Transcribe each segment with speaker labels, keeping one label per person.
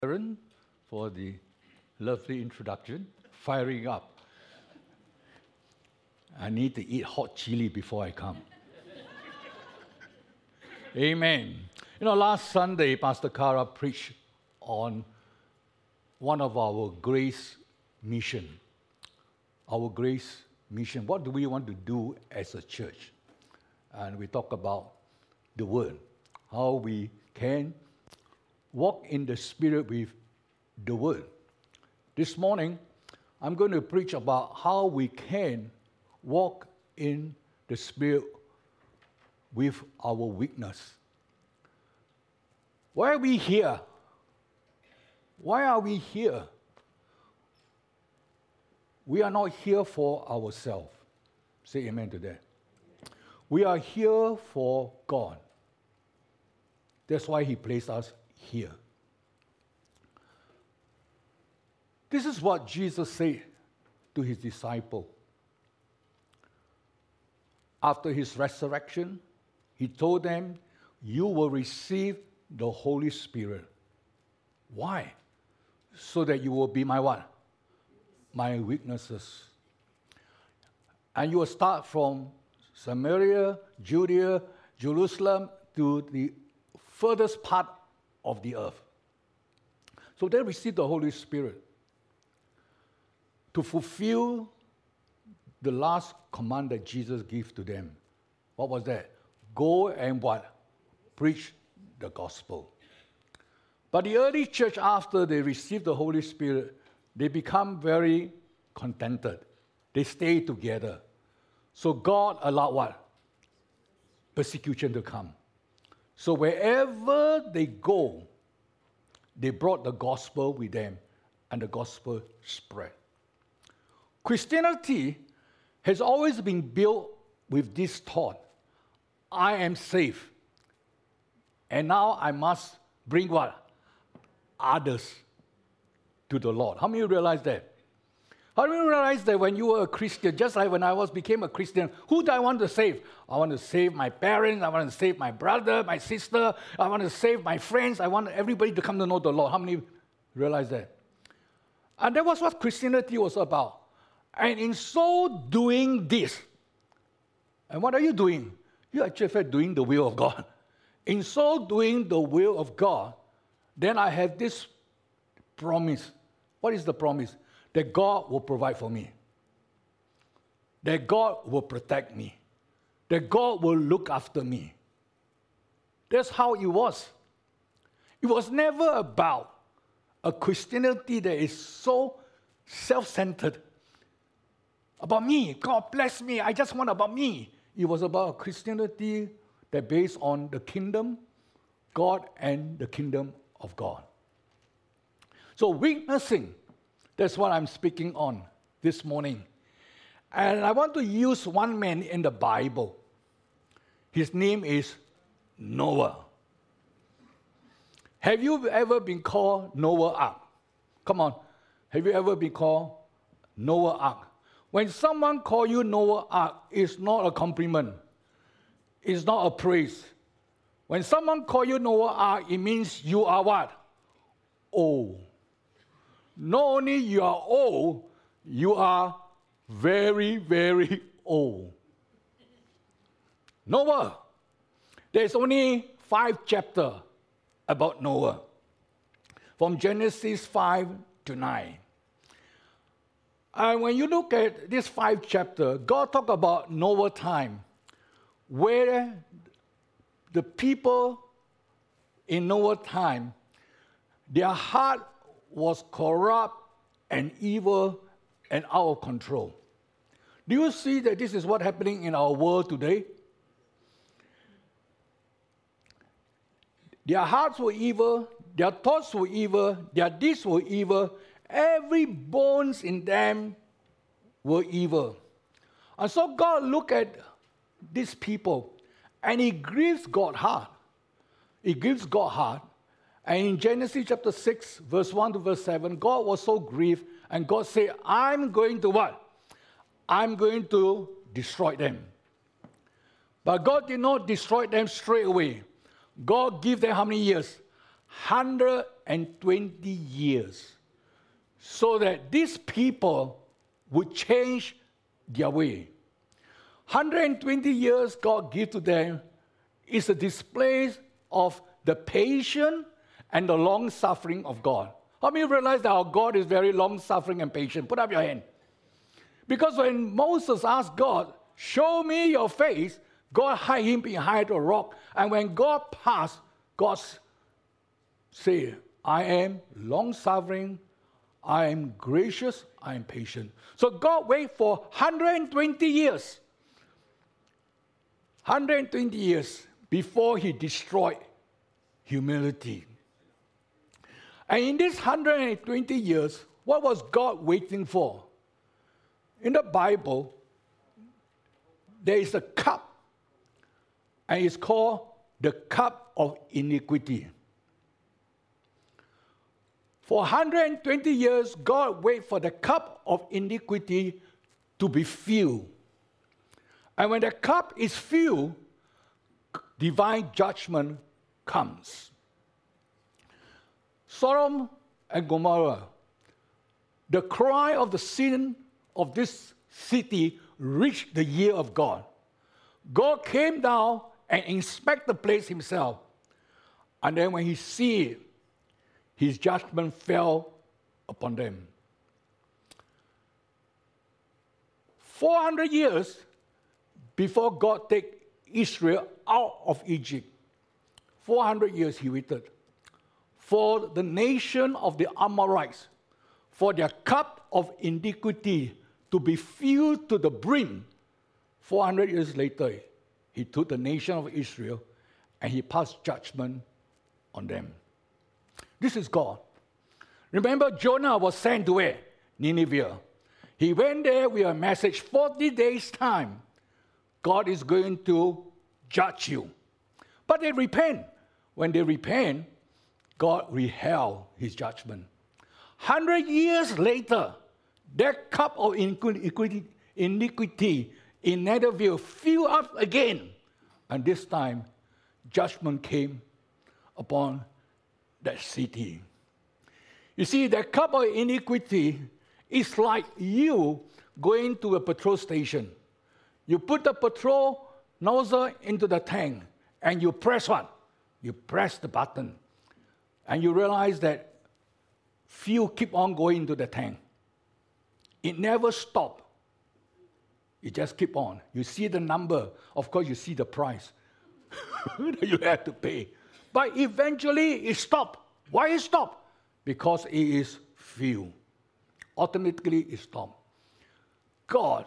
Speaker 1: Aaron for the lovely introduction. Firing up. I need to eat hot chili before I come. Amen. Last Sunday, Pastor Kara preached on one of our grace mission. Our grace mission. What do we want to do as a church? And we talk about the Word. How we can walk in the Spirit with the Word. This morning, I'm going to preach about how we can walk in the Spirit with our weakness. Why are we here? Why are we here? We are not here for ourselves. Say amen to that. We are here for God. That's why He placed us here. This is what Jesus said to His disciples. After His resurrection, He told them, you will receive the Holy Spirit. Why? So that you will be my what? My witnesses. And you will start from Samaria, Judea, Jerusalem, to the furthest part of the earth. So they received the Holy Spirit to fulfill the last command that Jesus gave to them. What was that? Go and what? Preach the gospel. But the early church, after they received the Holy Spirit, they become very contented. They stay together. So God allowed what? Persecution to come. So wherever they go, they brought the gospel with them, and the gospel spread. Christianity has always been built with this thought: I am safe, and now I must bring what? Others to the Lord. How many of you realize that? How do you realize that when you were a Christian, just like when I became a Christian, who do I want to save? I want to save my parents, I want to save my brother, my sister, I want to save my friends, I want everybody to come to know the Lord. How many realize that? And that was what Christianity was about. And in so doing this, and what are you doing? You're actually doing the will of God. In so doing the will of God, then I have this promise. What is the promise? That God will provide for me. That God will protect me. That God will look after me. That's how it was. It was never about a Christianity that is so self-centered. About me. God bless me. I just want about me. It was about a Christianity that based on the kingdom, God, and the kingdom of God. So witnessing, that's what I'm speaking on this morning. And I want to use one man in the Bible. His name is Noah. Have you ever been called Noah Ark? Come on. Have you ever been called Noah Ark? When someone calls you Noah Ark, it's not a compliment. It's not a praise. When someone calls you Noah Ark, it means you are what? Old. Not only you are old, you are very, very old. Noah. There's only 5 chapters about Noah. From Genesis 5 to 9. And when you look at this 5 chapters, God talked about Noah time, where the people in Noah time, their heart was corrupt and evil and out of control. Do you see that this is what's happening in our world today? Their hearts were evil, their thoughts were evil, their deeds were evil, every bones in them were evil. And so God looked at these people and He grieves God's heart. He grieves God's heart. And in Genesis chapter 6, verse 1 to verse 7, God was so grieved, and God said, I'm going to what? I'm going to destroy them. But God did not destroy them straight away. God gave them how many years? 120 years so that these people would change their way. 120 years God gave to them is a display of the patience and the long-suffering of God. How many realize that our God is very long-suffering and patient? Put up your hand. Because when Moses asked God, show me your face, God hid him behind a rock. And when God passed, God said, I am long-suffering, I am gracious, I am patient. So God waited for 120 years. 120 years before he destroyed humility. And in this 120 years, what was God waiting for? In the Bible, there is a cup, and it's called the cup of iniquity. For 120 years, God waited for the cup of iniquity to be filled. And when the cup is filled, divine judgment comes. Sodom and Gomorrah, the cry of the sin of this city reached the ear of God. God came down and inspected the place himself. And then when he see it, his judgment fell upon them. 400 years before God take Israel out of Egypt, 400 years he waited for the nation of the Amorites, for their cup of iniquity to be filled to the brim. 400 years later, he took the nation of Israel and he passed judgment on them. This is God. Remember, Jonah was sent to where? Nineveh. He went there with a message, 40 days' time, God is going to judge you. But they repent. When they repent, God withheld his judgment. 100 years later, that cup of iniquity in Nineveh filled up again. And this time, judgment came upon that city. You see, that cup of iniquity is like you going to a petrol station. You put the petrol nozzle into the tank, and you press what? You press the button. And you realize that fuel keep on going into the tank. It never stops. It just keep on. You see the number. Of course, you see the price that you have to pay. But eventually, it stopped. Why it stopped? Because it is fuel. Automatically, it stopped. God,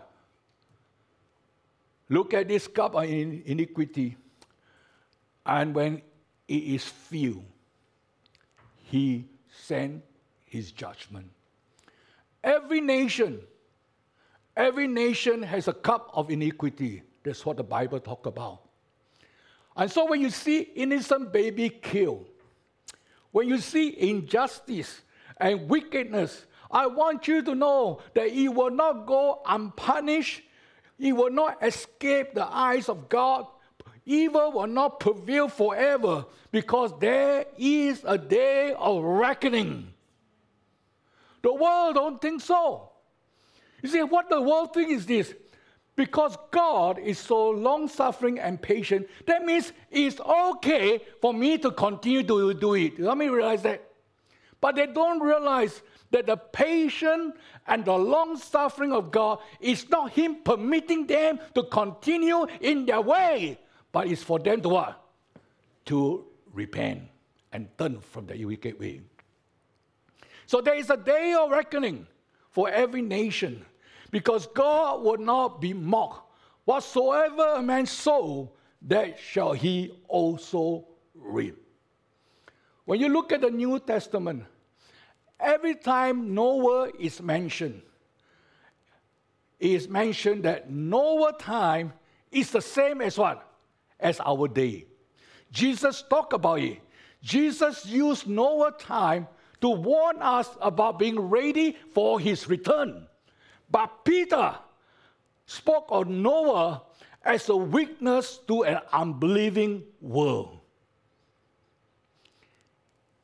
Speaker 1: look at this cup of iniquity, and when it is filled, he sent his judgment. Every nation has a cup of iniquity. That's what the Bible talks about. And so when you see innocent baby killed, when you see injustice and wickedness, I want you to know that it will not go unpunished. It will not escape the eyes of God. Evil will not prevail forever, because there is a day of reckoning. The world don't think so. You see, what the world thinks is this: because God is so long-suffering and patient, that means it's okay for me to continue to do it. Let me realize that. But they don't realize that the patience and the long-suffering of God is not him permitting them to continue in their way, but it's for them to what? To repent and turn from the wicked way. So there is a day of reckoning for every nation, because God will not be mocked. Whatsoever a man sow, that shall he also reap. When you look at the New Testament, every time Noah is mentioned, it is mentioned that Noah time is the same as what? As our day. Jesus talked about it. Jesus used Noah time to warn us about being ready for his return. But Peter spoke of Noah as a witness to an unbelieving world.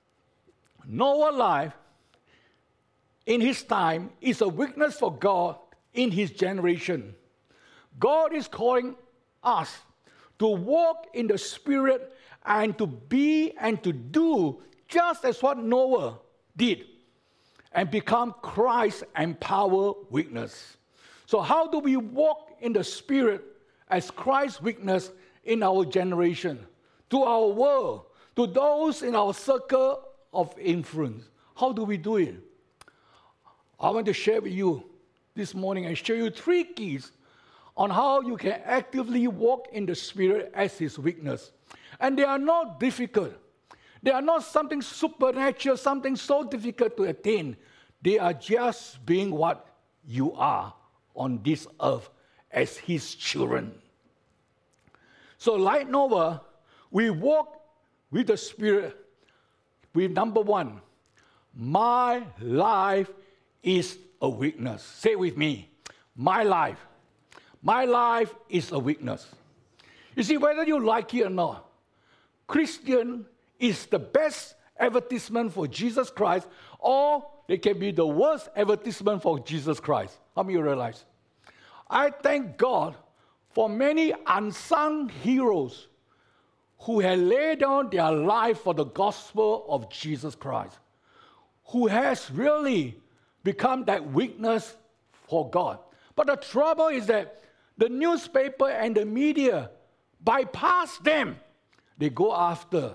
Speaker 1: Noah's life in his time is a witness for God in his generation. God is calling us to walk in the Spirit and to be and to do just as what Noah did and become Christ's empowered witness. So how do we walk in the Spirit as Christ's witness in our generation, to our world, to those in our circle of influence? How do we do it? I want to share with you this morning and show you 3 keys on how you can actively walk in the Spirit as His witness. And they are not difficult. They are not something supernatural, something so difficult to attain. They are just being what you are on this earth as His children. So like Noah, we walk with the Spirit with number 1, my life is a witness. Say with me, my life. My life is a witness. You see, whether you like it or not, Christian is the best advertisement for Jesus Christ, or it can be the worst advertisement for Jesus Christ. How many of you realize? I thank God for many unsung heroes who have laid down their life for the gospel of Jesus Christ, who has really become that witness for God. But the trouble is that the newspaper and the media bypass them. They go after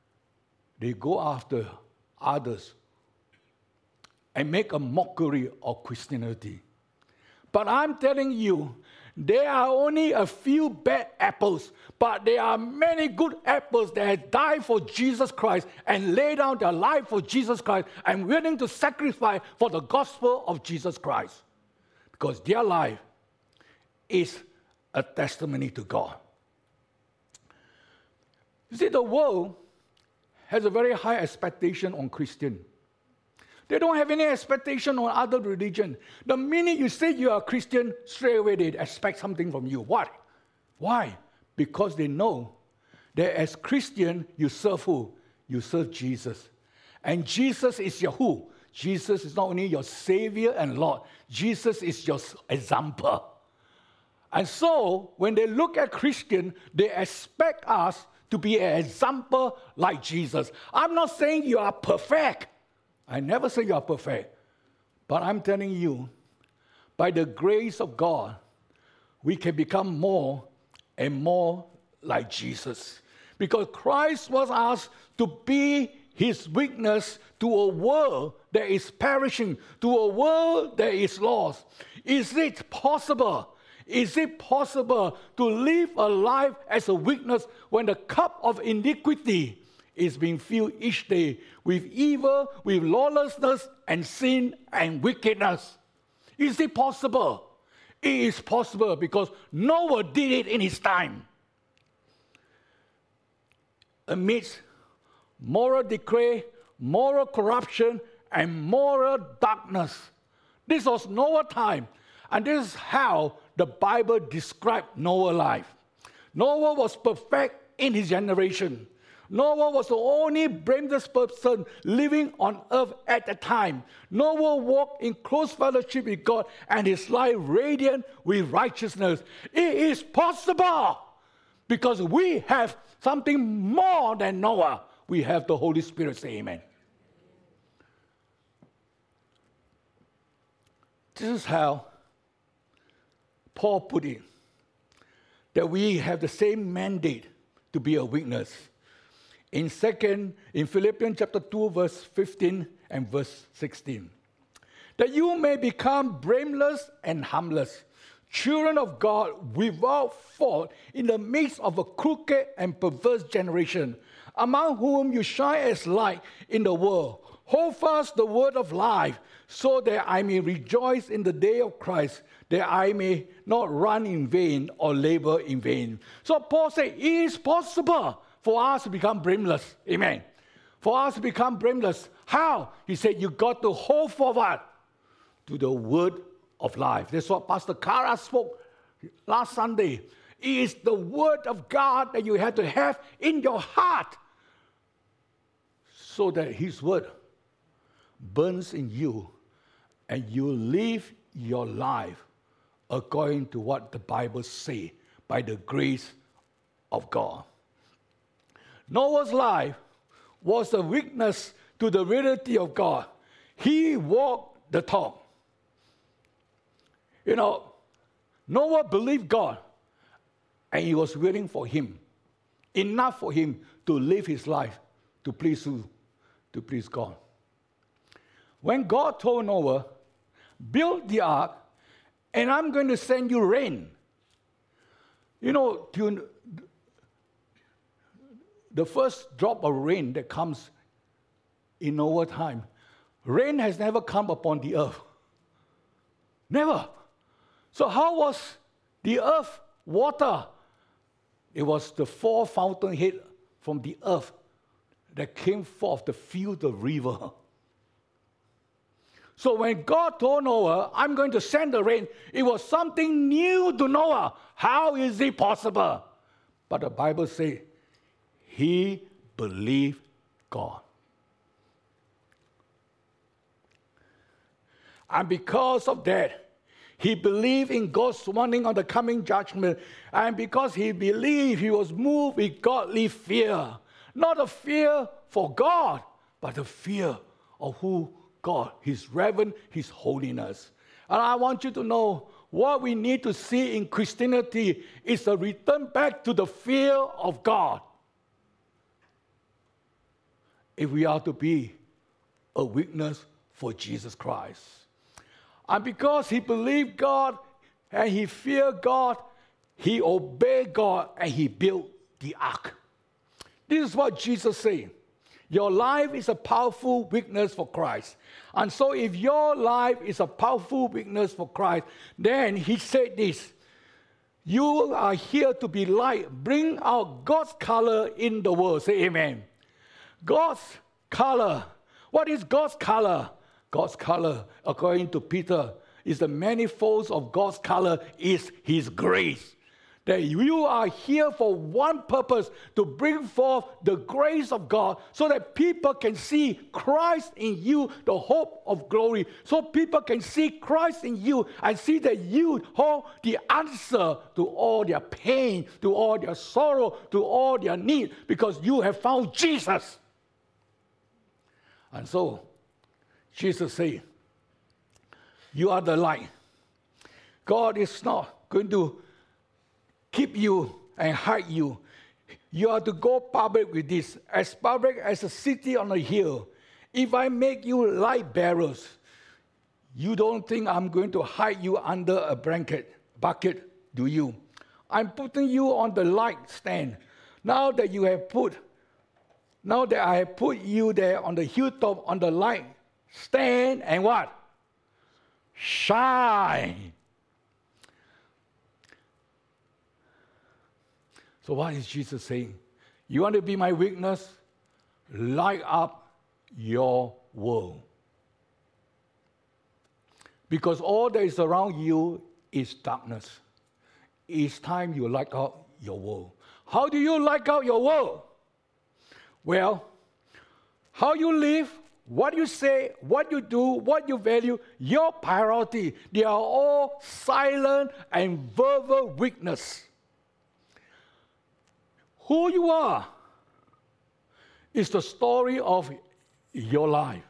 Speaker 1: others and make a mockery of Christianity. But I'm telling you, there are only a few bad apples, but there are many good apples that have died for Jesus Christ and laid down their life for Jesus Christ and willing to sacrifice for the gospel of Jesus Christ. Because their life is a testimony to God. You see, the world has a very high expectation on Christian. They don't have any expectation on other religion. The minute you say you are a Christian, straight away they expect something from you. What? Why? Because they know that as Christian, you serve who? You serve Jesus. And Jesus is your who? Jesus is not only your Savior and Lord. Jesus is your example. And so, when they look at Christian, they expect us to be an example like Jesus. I'm not saying you are perfect. I never say you are perfect. But I'm telling you, by the grace of God, we can become more and more like Jesus. Because Christ was asked to be His witness to a world that is perishing, to a world that is lost. Is it possible? Is it possible to live a life as a witness when the cup of iniquity is being filled each day with evil, with lawlessness, and sin and wickedness? Is it possible? It is possible because Noah did it in his time. Amidst moral decay, moral corruption, and moral darkness. This was Noah's time, and this is how the Bible described Noah's life. Noah was perfect in his generation. Noah was the only blameless person living on earth at the time. Noah walked in close fellowship with God and his life radiant with righteousness. It is possible because we have something more than Noah. We have the Holy Spirit. Say amen. This is how Paul put it, that we have the same mandate to be a witness. In Philippians chapter 2, verse 15 and verse 16. That you may become blameless and harmless, children of God without fault in the midst of a crooked and perverse generation, among whom you shine as light in the world. Hold fast the word of life, so that I may rejoice in the day of Christ, that I may not run in vain or labor in vain. So Paul said, it is possible for us to become blameless. Amen. For us to become blameless. How? He said, you got to hold forward to the word of life. That's what Pastor Kara spoke last Sunday. It is the word of God that you have to have in your heart, so that his word burns in you, and you live your life according to what the Bible says, by the grace of God. Noah's life was a witness to the reality of God. He walked the talk. Noah believed God, and he was willing for him, enough for him to live his life to please who? To please God. When God told Noah, build the ark, and I'm going to send you rain. The first drop of rain that comes in Noah's time, rain has never come upon the earth. Never. So how was the earth water? It was the four fountainhead from the earth that came forth to fill the river. So when God told Noah, I'm going to send the rain, it was something new to Noah. How is it possible? But the Bible says he believed God. And because of that, he believed in God's warning on the coming judgment. And because he believed, he was moved with godly fear. Not a fear for God, but a fear of who God, his reverence, his holiness. And I want you to know what we need to see in Christianity is a return back to the fear of God. If we are to be a witness for Jesus Christ. And because he believed God and he feared God, he obeyed God and he built the ark. This is what Jesus said. Your life is a powerful witness for Christ. And so if your life is a powerful witness for Christ, then he said this, you are here to be light. Bring out God's color in the world. Say amen. God's color. What is God's color? God's color, according to Peter, is the manifolds of God's color is his grace. That you are here for one purpose, to bring forth the grace of God so that people can see Christ in you, the hope of glory. So people can see Christ in you and see that you hold the answer to all their pain, to all their sorrow, to all their need, because you have found Jesus. And so, Jesus said, you are the light. God is not going to keep you and hide you. You are to go public with this, as public as a city on a hill. If I make you light bearers, you don't think I'm going to hide you under a bucket, do you? I'm putting you on the light stand. Now that I have put you there on the hilltop, on the light stand, and what? Shine. So what is Jesus saying? You want to be my witness? Light up your world. Because all that is around you is darkness. It's time you light up your world. How do you light up your world? Well, how you live, what you say, what you do, what you value, your priority, they are all silent and verbal witness. Who you are is the story of your life.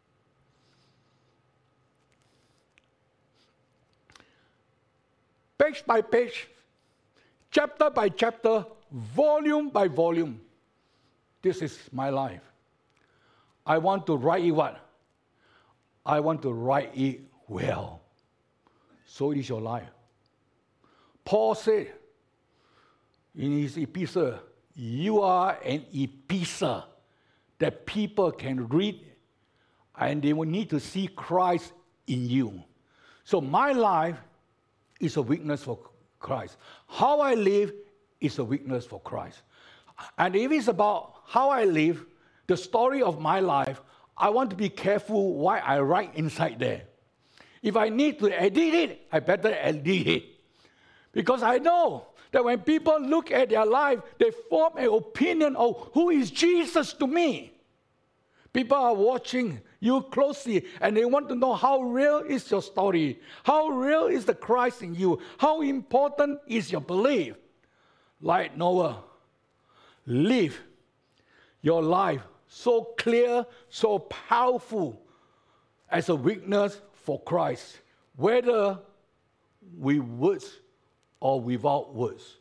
Speaker 1: Page by page, chapter by chapter, volume by volume. This is my life. I want to write it what? I want to write it well. So it is your life. Paul said in his epistle, you are an epistle that people can read and they will need to see Christ in you. So my life is a witness for Christ. How I live is a witness for Christ. And if it's about how I live, the story of my life, I want to be careful what I write inside there. If I need to edit it, I better edit it. Because I know that when people look at their life, they form an opinion of who is Jesus to me. People are watching you closely, and they want to know how real is your story, how real is the Christ in you, how important is your belief. Like Noah, live your life so clear, so powerful as a witness for Christ, whether with words or without words.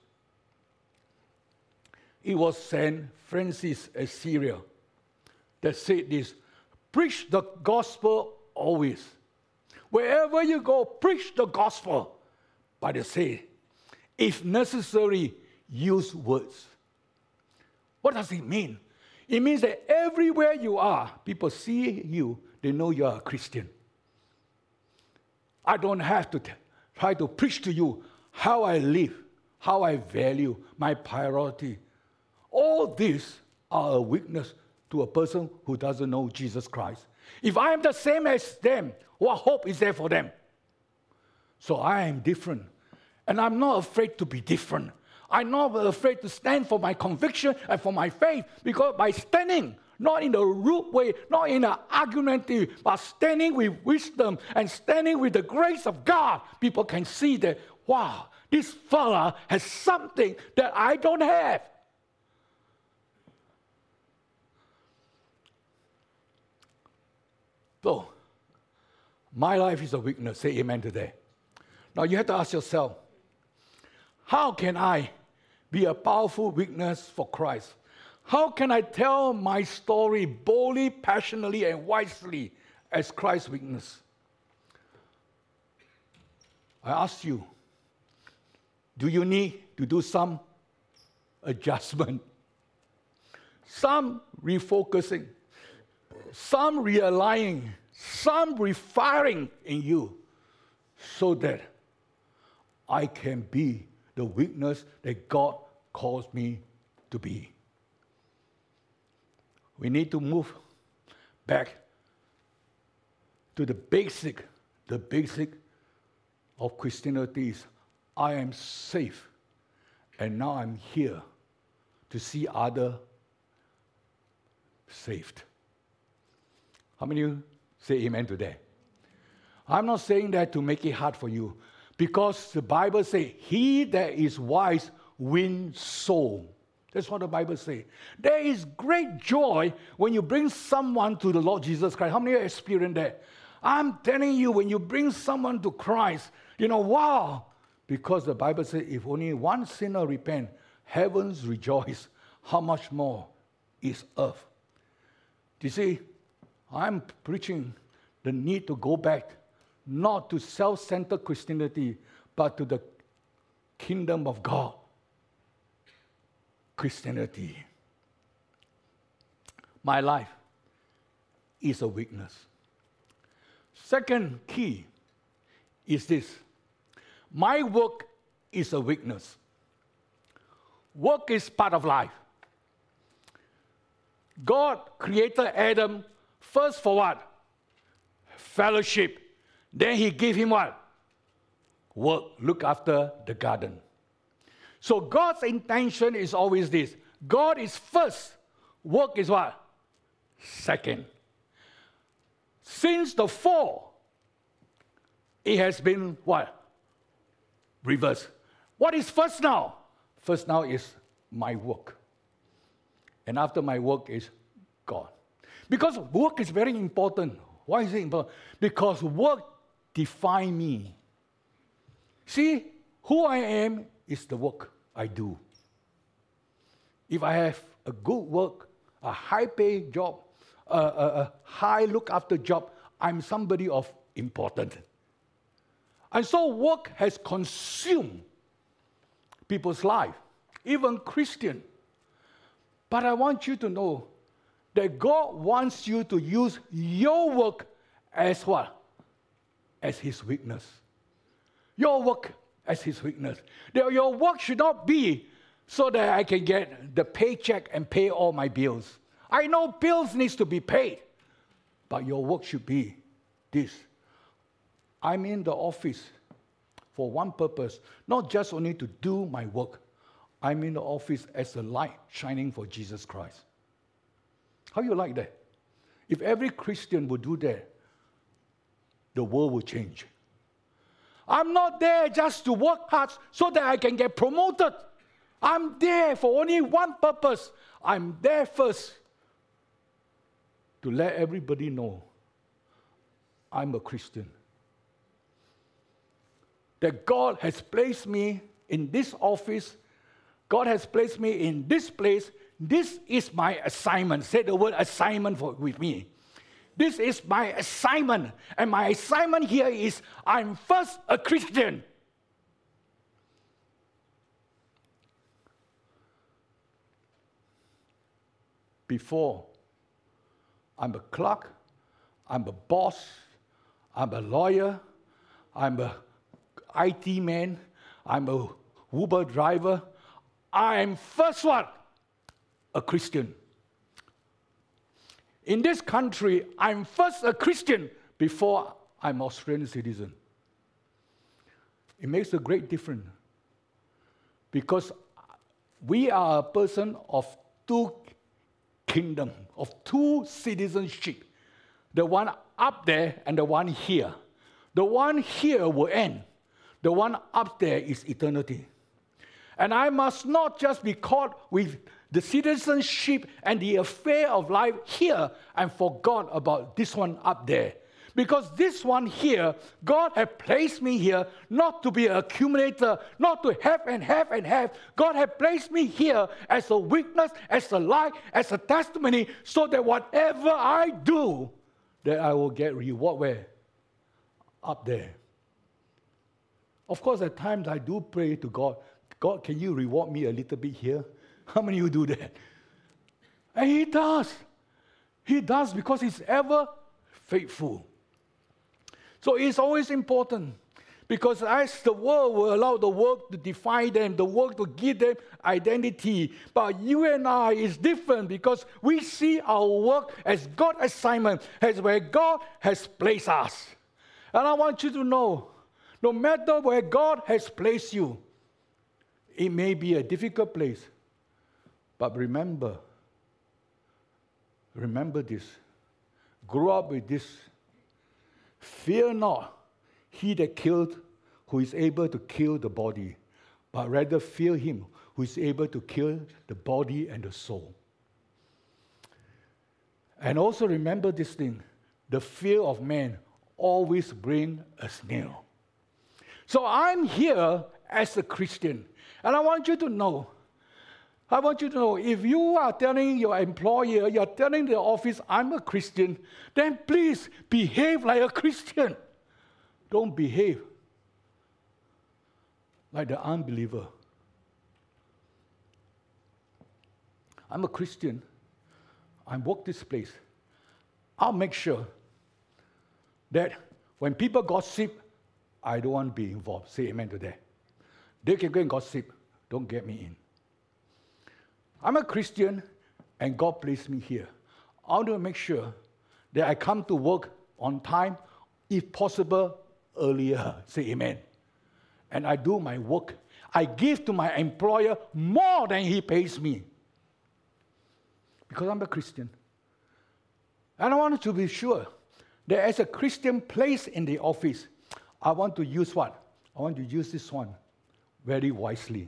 Speaker 1: It was St. Francis Xavier that said this: preach the gospel always. Wherever you go, preach the gospel. But they say, if necessary, use words. What does it mean? It means that everywhere you are, people see you, they know you are a Christian. I don't have to try to preach to you how I live, how I value, my priority. All these are a witness to a person who doesn't know Jesus Christ. If I am the same as them, what hope is there for them? So I am different. And I'm not afraid to be different. I'm not afraid to stand for my conviction and for my faith, because by standing, not in a rude way, not in an argumentative, but standing with wisdom and standing with the grace of God, people can see that, wow, this fella has something that I don't have. So, my life is a witness. Say amen today. Now you have to ask yourself, how can I be a powerful witness for Christ? How can I tell my story boldly, passionately, and wisely as Christ's witness? I ask you, do you need to do some adjustment, some refocusing, some realigning, some refiring in you, so that I can be the witness that God calls me to be? We need to move back to the basic of Christianity is, I am safe, and now I'm here to see others saved. How many of you say amen today? I'm not saying that to make it hard for you, because the Bible says, he that is wise wins soul. That's what the Bible says. There is great joy when you bring someone to the Lord Jesus Christ. How many of you experience that? I'm telling you, when you bring someone to Christ, wow. Because the Bible says, if only one sinner repent, heavens rejoice. How much more is earth? You see, I'm preaching the need to go back, not to self-centered Christianity, but to the kingdom of God Christianity. My life is a witness. Second key is this: my work is a witness. Work is part of life. God created Adam first for what? Fellowship. Then he gave him what? Work. Look after the garden. So God's intention is always this: God is first, work is what? Second. Since the fall, it has been what? Reversed. What is first now? First now is my work. And after my work is God. Because work is very important. Why is it important? Because work defines me. See, who I am is the work I do. If I have a good work, a high-paid job, a high look-after job, I'm somebody of importance. And so work has consumed people's life, even Christian. But I want you to know that God wants you to use your work as what? As his witness. Your work as his witness. Your work should not be so that I can get the paycheck and pay all my bills. I know bills needs to be paid, but your work should be this. I'm in the office for one purpose, not just only to do my work. I'm in the office as a light shining for Jesus Christ. How you like that? If every Christian would do that, the world will change. I'm not there just to work hard so that I can get promoted. I'm there for only one purpose. I'm there first to let everybody know I'm a Christian. That God has placed me in this office. God has placed me in this place. This is my assignment. Say the word assignment with me. This is my assignment. And my assignment here is I'm first a Christian. Before, I'm a clerk, I'm a boss, I'm a lawyer, I'm a IT man, I'm a Uber driver. I'm first one, a Christian. In this country, I'm first a Christian before I'm Australian citizen. It makes a great difference because we are a person of two kingdoms, of two citizenship. The one up there and the one here. The one here will end. The one up there is eternity. And I must not just be caught with the citizenship and the affair of life here and forgot about this one up there. Because this one here, God has placed me here not to be an accumulator, not to have and have and have. God has placed me here as a witness, as a light, as a testimony, so that whatever I do, that I will get reward where? Up there. Of course, at times I do pray to God, God, can you reward me a little bit here? How many of you do that? And He does. He does because He's ever faithful. So it's always important because as the world will allow the work to define them, the work to give them identity. But you and I is different because we see our work as God's assignment, as where God has placed us. And I want you to know, no matter where God has placed you, it may be a difficult place. But remember this. Grow up with this. Fear not he that killed, who is able to kill the body, but rather fear him who is able to kill the body and the soul. And also remember this thing. The fear of man always brings a snail. So I'm here as a Christian. And I want you to know, if you are telling your employer, you're telling the office, I'm a Christian, then please behave like a Christian. Don't behave like the unbeliever. I'm a Christian. I work this place. I'll make sure that when people gossip, I don't want to be involved. Say amen to that. They can go and gossip. Don't get me in. I'm a Christian, and God placed me here. I want to make sure that I come to work on time, if possible, earlier. Say amen. And I do my work. I give to my employer more than he pays me. Because I'm a Christian. And I want to be sure that as a Christian placed in the office, I want to use what? I want to use this one very wisely.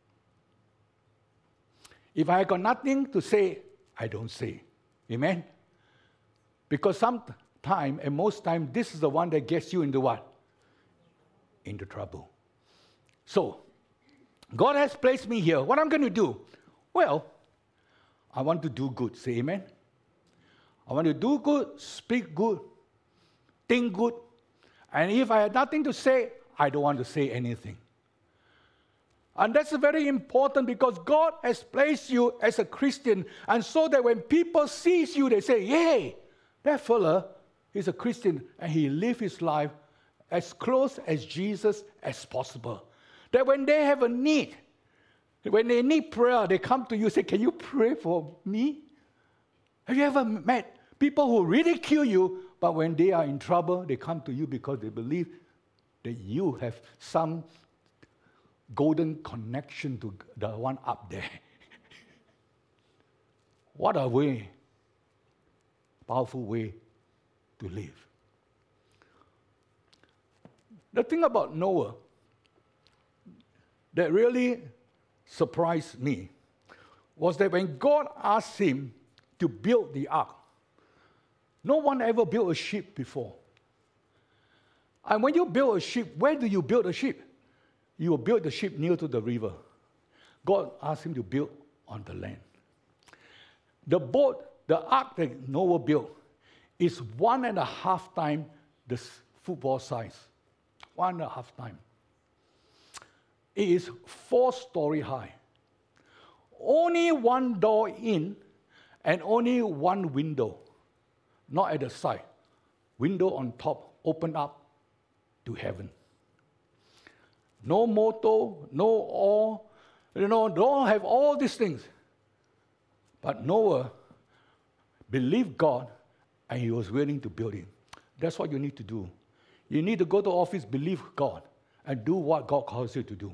Speaker 1: If I got nothing to say, I don't say. Amen? Because sometimes, and most times, this is the one that gets you into what? Into trouble. So, God has placed me here. What I'm going to do? Well, I want to do good. Say amen. I want to do good, speak good, think good. And if I have nothing to say, I don't want to say anything. And that's very important because God has placed you as a Christian. And so that when people see you, they say, hey, that fella is a Christian and he lived his life as close as Jesus as possible. That when they have a need, when they need prayer, they come to you and say, can you pray for me? Have you ever met people who ridicule you, but when they are in trouble, they come to you because they believe that you have some golden connection to the one up there. What a way powerful way to live. The thing about Noah that really surprised me was that when God asked him to build the ark, no one ever built a ship before. And when you build a ship, where do you build a ship? You will build the ship near to the river. God asked him to build on the land. The boat, the ark that Noah built, is 1.5 times the football size. 1.5 times. It is 4-story high. Only one door in and only one window, not at the side. Window on top, open up to heaven. No motor, no oar, don't have all these things. But Noah believed God and he was willing to build it. That's what you need to do. You need to go to office, believe God, and do what God calls you to do.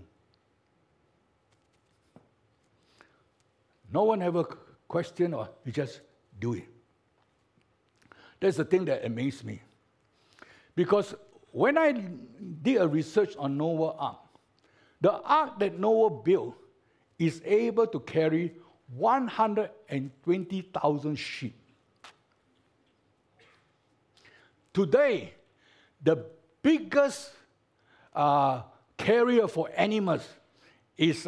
Speaker 1: No one ever questioned or you just do it. That's the thing that amazed me. Because when I did a research on Noah's Ark, the ark that Noah built is able to carry 120,000 sheep. Today, the biggest carrier for animals is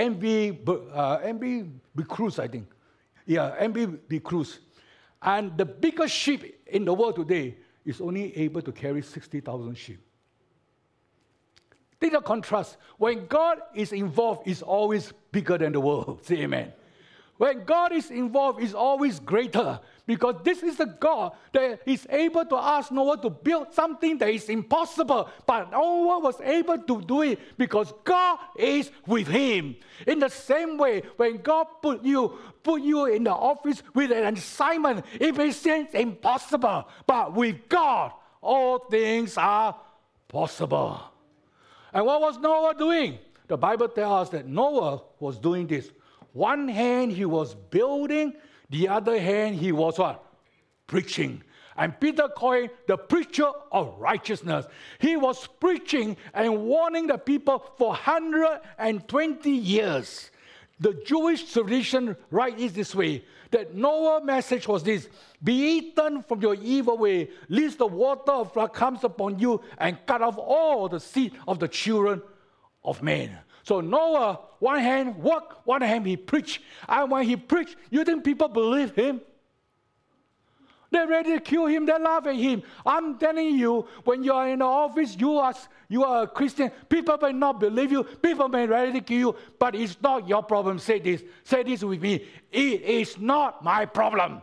Speaker 1: MV Cruise, I think. Yeah, MV Cruise. And the biggest ship in the world today is only able to carry 60,000 sheep. Think the contrast. When God is involved, it's always bigger than the world. Say amen. When God is involved, it's always greater. Because this is the God that is able to ask Noah to build something that is impossible. But Noah was able to do it because God is with him. In the same way, when God put you in the office with an assignment, it may seem impossible. But with God, all things are possible. And what was Noah doing? The Bible tells us that Noah was doing this. One hand he was building, the other hand he was what? Preaching. And Peter called him the preacher of righteousness. He was preaching and warning the people for 120 years. The Jewish tradition writes this way, that Noah's message was this: be eaten from your evil way, lest the water of flood comes upon you and cut off all the seed of the children of men. So Noah, one hand worked, one hand he preached. And when he preached, you think people believe him? They ridicule him, they laugh at him. I'm telling you, when you are in the office, you are a Christian, people may not believe you, people may ridicule you, but it's not your problem. Say this with me. It is not my problem.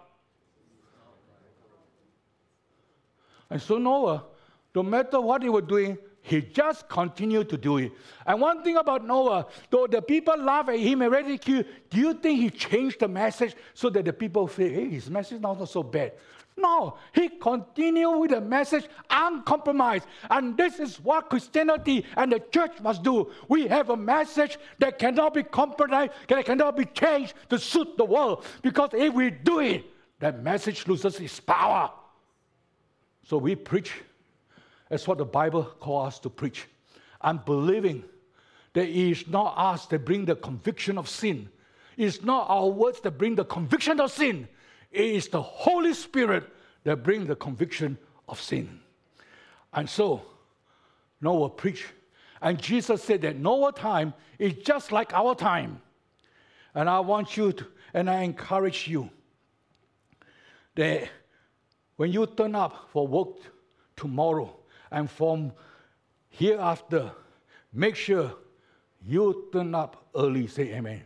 Speaker 1: And so Noah, no matter what he was doing, he just continued to do it. And one thing about Noah, though the people laugh at him and ridicule, do you think he changed the message so that the people say, hey, his message is not so bad? No, he continued with the message uncompromised. And this is what Christianity and the church must do. We have a message that cannot be compromised, that cannot be changed to suit the world. Because if we do it, that message loses its power. So we preach. That's what the Bible calls us to preach. I'm believing that it is not us that bring the conviction of sin. It's not our words that bring the conviction of sin. It is the Holy Spirit that brings the conviction of sin. And so, Noah preached. And Jesus said that Noah's time is just like our time. And I want you to, and I encourage you, that when you turn up for work tomorrow, and from hereafter, make sure you turn up early. Say amen.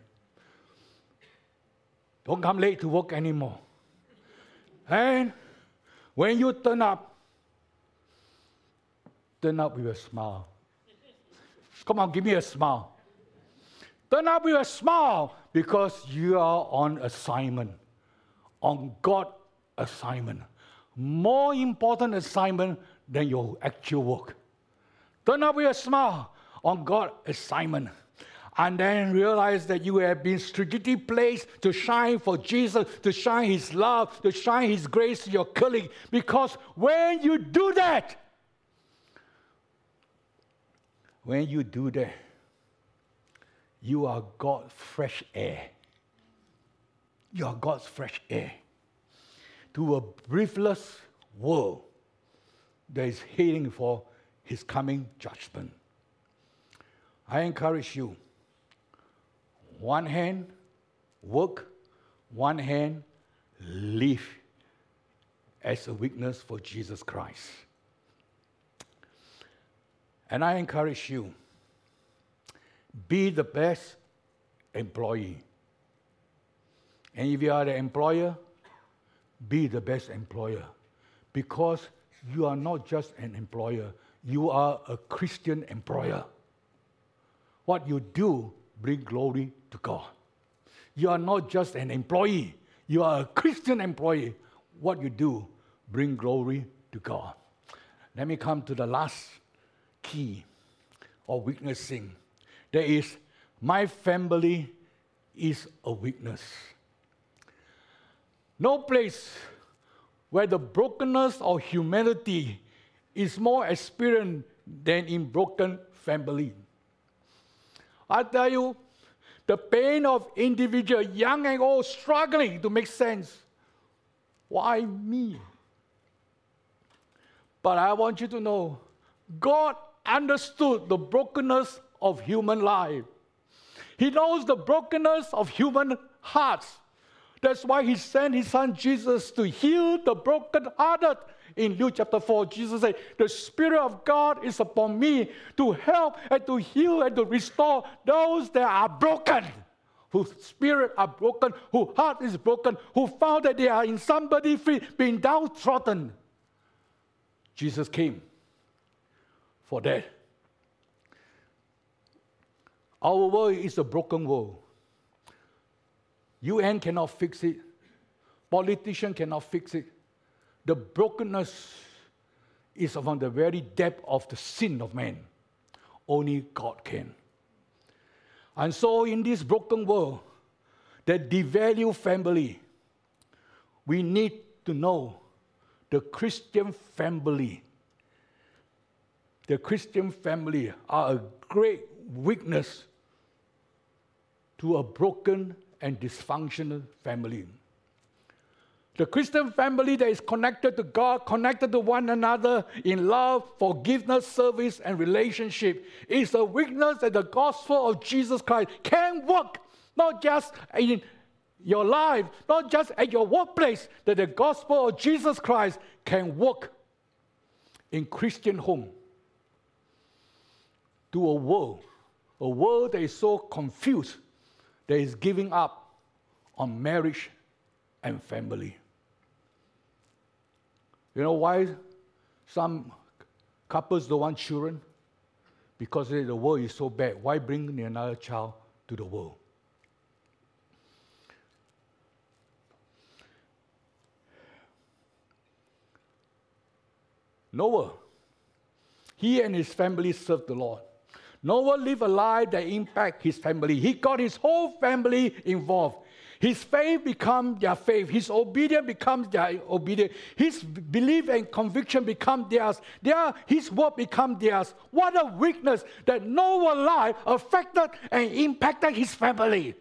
Speaker 1: Don't come late to work anymore. And when you turn up with a smile. Come on, give me a smile. Turn up with a smile because you are on assignment, on God's assignment. More important assignment than your actual work. Turn up with a smile on God's assignment. and then realize that you have been strategically placed to shine for Jesus, to shine His love, to shine His grace to your colleague. Because when you do that, you are God's fresh air. You are God's fresh air to a breathless world that is heading for His coming judgment. I encourage you, one hand, work, one hand, live as a witness for Jesus Christ. And I encourage you, be the best employee. And if you are the employer, be the best employer. Because you are not just an employer, you are a Christian employer. What you do brings glory to God. You are not just an employee, you are a Christian employee. What you do brings glory to God. Let me come to the last key of witnessing. That is, my family is a witness. No place where the brokenness of humanity is more experienced than in broken family. I tell you, the pain of individual, young and old, struggling to make sense. Why me? But I want you to know, God understood the brokenness of human life. He knows the brokenness of human hearts. That's why He sent His Son Jesus to heal the brokenhearted. In Luke chapter 4, Jesus said, the Spirit of God is upon me to help and to heal and to restore those that are broken, whose spirit are broken, whose heart is broken, who found that they are in somebody free, being downtrodden. Jesus came for that. Our world is a broken world. UN cannot fix it. Politicians cannot fix it. The brokenness is from the very depth of the sin of man. Only God can. And so in this broken world that devalues family, we need to know the Christian family. The Christian family are a great witness to a broken and dysfunctional family. The Christian family that is connected to God, connected to one another in love, forgiveness, service, and relationship is a witness that the gospel of Jesus Christ can work, not just in your life, not just at your workplace, that the gospel of Jesus Christ can work in Christian home to a world that is so confused, that is giving up on marriage and family. You know why some couples don't want children? Because the world is so bad. Why bring another child to the world? Noah, he and his family served the Lord. Noah lived a life that impacted his family. He got his whole family involved. His faith becomes their faith. His obedience becomes their obedience. His belief and conviction become theirs. His word becomes theirs. What a witness that Noah's life affected and impacted his family.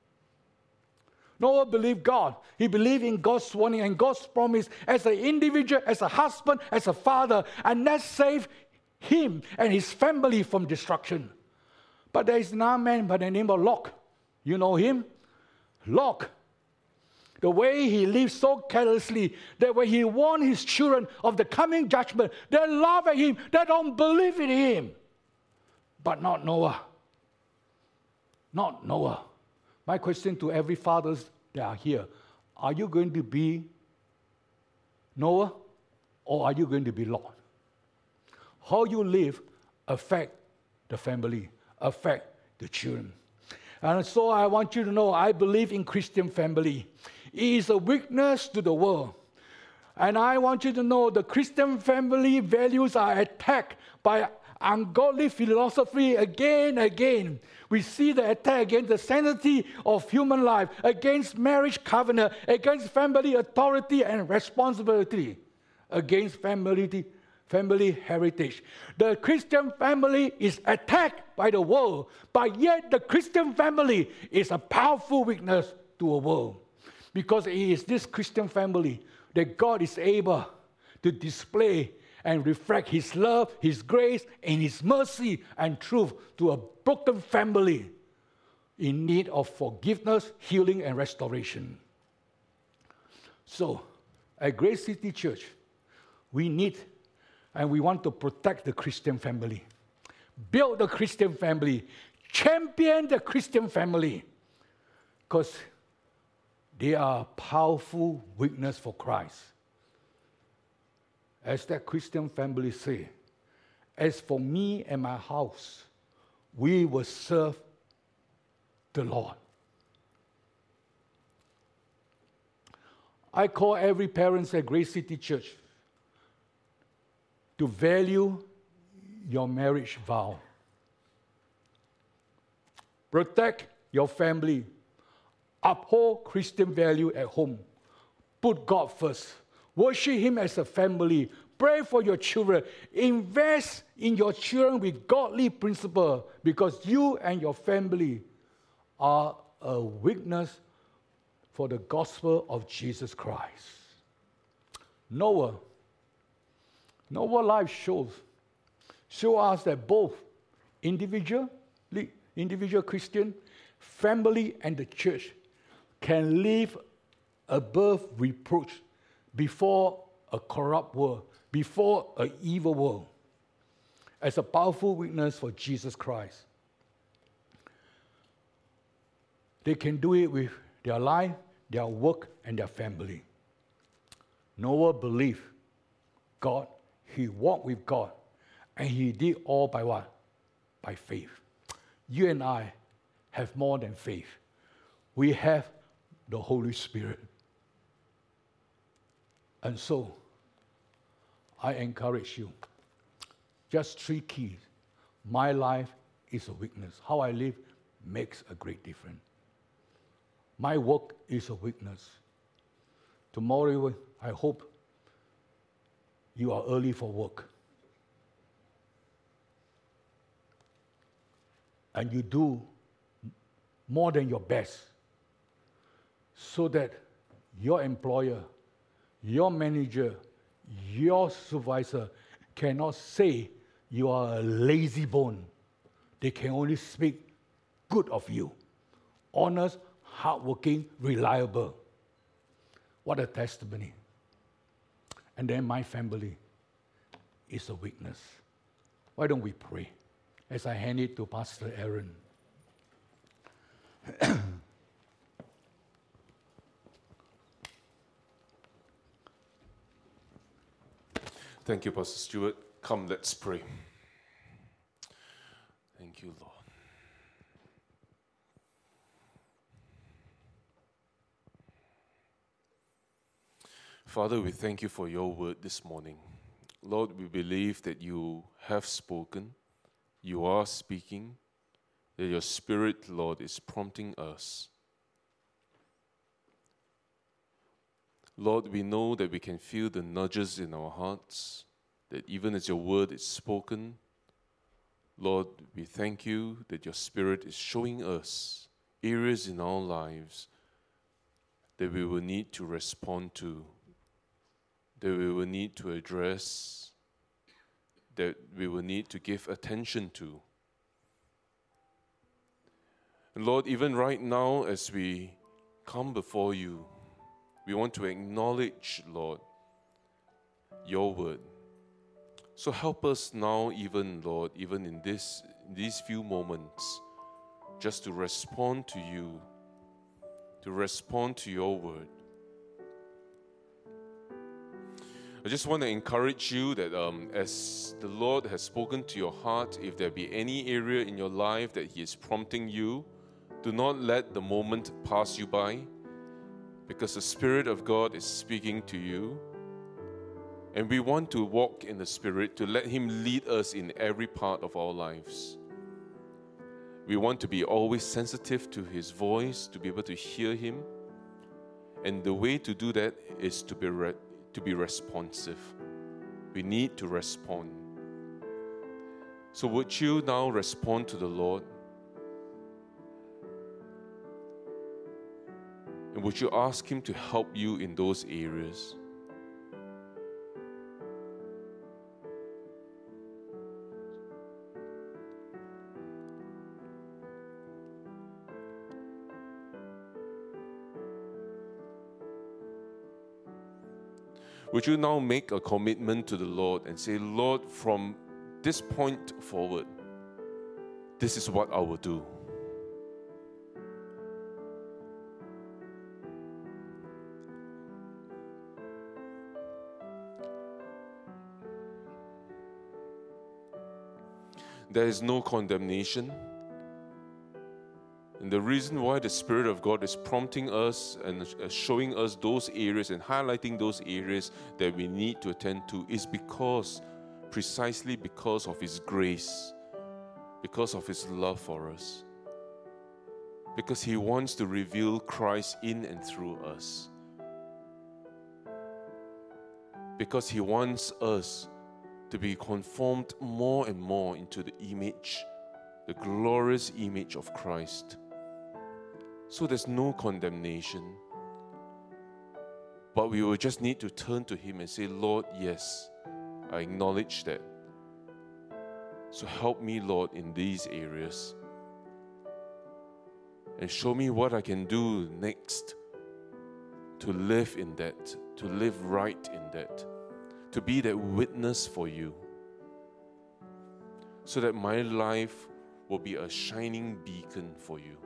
Speaker 1: Noah believed God. He believed in God's warning and God's promise as an individual, as a husband, as a father, and that saved him and his family from destruction. But there is another man by the name of Lot. You know him? Lot. The way he lived so carelessly that when he warned his children of the coming judgment, they laugh at him, they don't believe in him. But not Noah. Not Noah. My question to every fathers that are here, are you going to be Noah or are you going to be Lot? How you live affect the family, affect the children. And so I want you to know, I believe in Christian family. It is a witness to the world. And I want you to know the Christian family values are attacked by ungodly philosophy again and again. We see the attack against the sanity of human life, against marriage covenant, against family authority and responsibility, against family heritage. The Christian family is attacked by the world, but yet the Christian family is a powerful witness to a world. Because it is this Christian family that God is able to display and reflect His love, His grace, and His mercy and truth to a broken family in need of forgiveness, healing, and restoration. So, at Grace City Church, we need and we want to protect the Christian family, build the Christian family, champion the Christian family, because they are a powerful witness for Christ. As that Christian family say, as for me and my house, we will serve the Lord. I call every parent at Grace City Church to value your marriage vow. Protect your family. Uphold Christian value at home. Put God first. Worship Him as a family. Pray for your children. Invest in your children with godly principle, because you and your family are a witness for the gospel of Jesus Christ. Noah life show us that both individual Christian, family, and the church can live above reproach before a corrupt world, before an evil world, as a powerful witness for Jesus Christ. They can do it with their life, their work, and their family. Noah believed God. He walked with God. And he did all by what? By faith. You and I have more than faith. We have the Holy Spirit. And so, I encourage you. Just 3 keys. My life is a witness. How I live makes a great difference. My work is a witness. Tomorrow, I hope you are early for work. And you do more than your best so that your employer, your manager, your supervisor cannot say you are a lazy bone. They can only speak good of you. Honest, hardworking, reliable. What a testimony. And then my family is a witness. Why don't we pray as I hand it to Pastor Aaron?
Speaker 2: Thank you, Pastor Stuart. Come, let's pray. Thank you, Lord. Father, we thank you for your word this morning. Lord, we believe that you have spoken, you are speaking, that your Spirit, Lord, is prompting us. Lord, we know that we can feel the nudges in our hearts, that even as your word is spoken, Lord, we thank you that your Spirit is showing us areas in our lives that we will need to respond to, that we will need to address, that we will need to give attention to. And Lord, even right now as we come before you, we want to acknowledge, Lord, your word. So help us now, even, Lord, even in these few moments, just to respond to you, to respond to your word. I just want to encourage you that as the Lord has spoken to your heart, if there be any area in your life that He is prompting you, do not let the moment pass you by, because the Spirit of God is speaking to you. And we want to walk in the Spirit, to let Him lead us in every part of our lives. We want to be always sensitive to His voice, to be able to hear Him. And the way to do that is to be responsive. We need to respond. So would you now respond to the Lord? And would you ask Him to help you in those areas? Would you now make a commitment to the Lord and say, Lord, from this point forward, this is what I will do. There is no condemnation. And the reason why the Spirit of God is prompting us and showing us those areas and highlighting those areas that we need to attend to is precisely because of His grace, because of His love for us, because He wants to reveal Christ in and through us, because He wants us to be conformed more and more into the image, the glorious image of Christ. So there's no condemnation. But we will just need to turn to Him and say, Lord, yes, I acknowledge that. So help me, Lord, in these areas. And show me what I can do next to live in that, to live right in that, to be that witness for You, so that my life will be a shining beacon for You.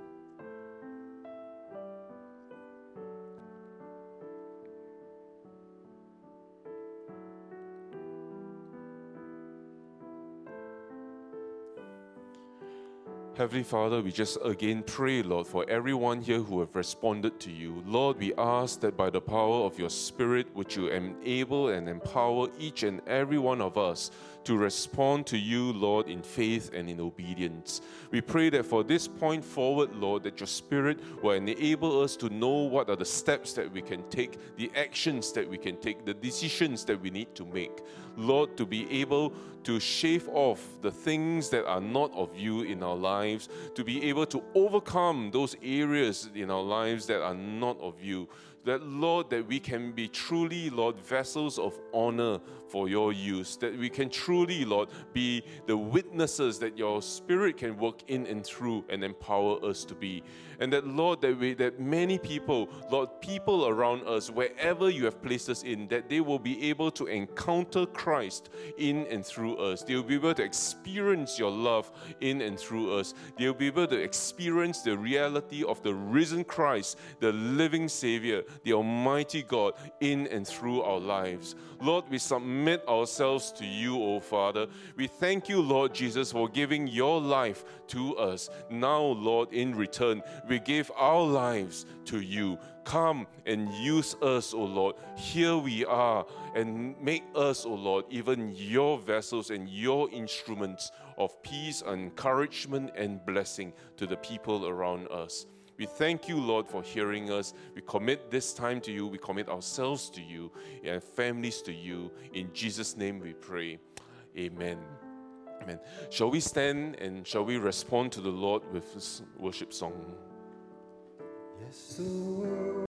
Speaker 2: Heavenly Father, we just again pray, Lord, for everyone here who have responded to You. Lord, we ask that by the power of Your Spirit, would You enable and empower each and every one of us to respond to You, Lord, in faith and in obedience. We pray that for this point forward, Lord, that Your Spirit will enable us to know what are the steps that we can take, the actions that we can take, the decisions that we need to make. Lord, to be able to shave off the things that are not of You in our lives, to be able to overcome those areas in our lives that are not of You. That, Lord, that we can be truly, Lord, vessels of honor for Your use. That we can truly, Lord, be the witnesses that Your Spirit can work in and through and empower us to be. And that, Lord, that many people, Lord, people around us, wherever You have placed us in, that they will be able to encounter Christ in and through us. They will be able to experience Your love in and through us. They will be able to experience the reality of the risen Christ, the living Savior, the Almighty God in and through our lives. Lord, we submit ourselves to You, O Father. We thank You, Lord Jesus, for giving Your life to us. Now, Lord, in return, we give our lives to You. Come and use us, O Lord. Here we are, and make us, O Lord, even Your vessels and Your instruments of peace, encouragement, and blessing to the people around us. We thank You, Lord, for hearing us. We commit this time to You. We commit ourselves to You and families to You. In Jesus' name we pray. Amen. Amen. Shall we stand and shall we respond to the Lord with this worship song?
Speaker 3: Yes, the world